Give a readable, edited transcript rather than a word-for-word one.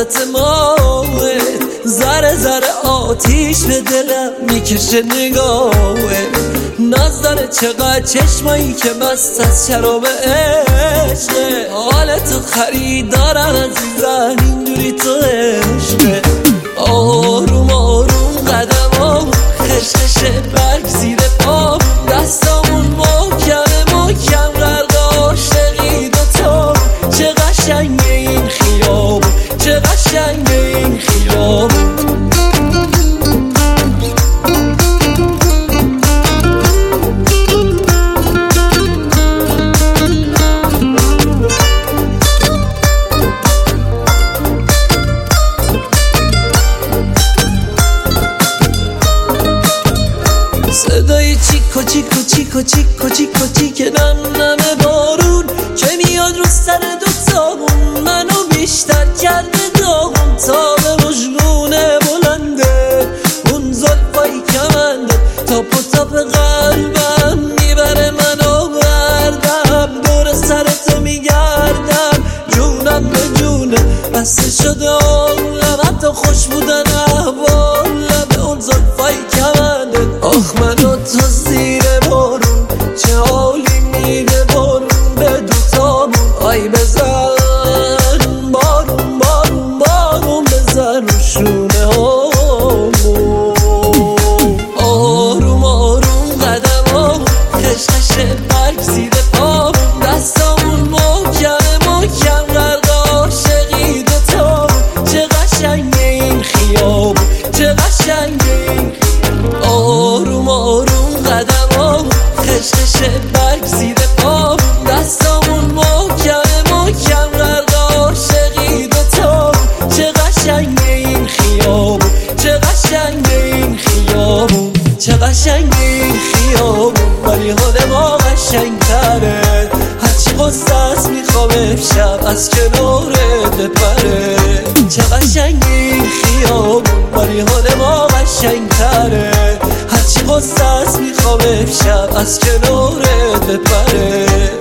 لذت ماه، ذره ذره آتیش به دلم میکشه نگاهه. ناز داره چقدر چشمایی که مست از شراب عشقه. حالتو خریدارم عزیزم اینجوری تو عشقه. آروم آروم قدمام خشخش برگ زیر پام، دستامون محکم محکم غرق عاشقی دوتا. چه قشنگه این خیابون، چه قشنگه این خیابون. صدای چیکو چیکو چیکو چیکو چیکو چیکه نم نم بارون که میاد رو سر دوتامون، منو بیشتر کرده داغون. تا به مجنونه بلنده اون زلفای کمنده، تاپ و تاپ قلبم میبره منو بردم. دور سرتو میگردم جونم به جونه، بسته شده آنم حتی خوش بودن احوالم به اون زلفای کمنده. آخ من و تو زیر بارون چه حالی میده بارون به دوتامون. آی بزن بارون بارون بارون بزن رو شونه هامون. آروم آروم قدمامون خشخش برگ زیر پامون، دستامون محکم محکم غرق عاشقی دوتامون. چه قشنگه این خیابون، چه قشنگه این خیابون. آروم آروم قدمامون خشخش برگ زیر پامون، دستامون محکم محکم غرق عاشقی دوتامون. چه قشنگه این خیابون، چه قشنگه این خیابون. چه قشنگه این خیابون ولی حال ما قشنگتره. هرچی قصه است میخوام امشب از کنارت بپره. چه قشنگه این خیابون ولی حال ما قشنگتره. هرچی قصه است میخوام امشب از کنارت بپره.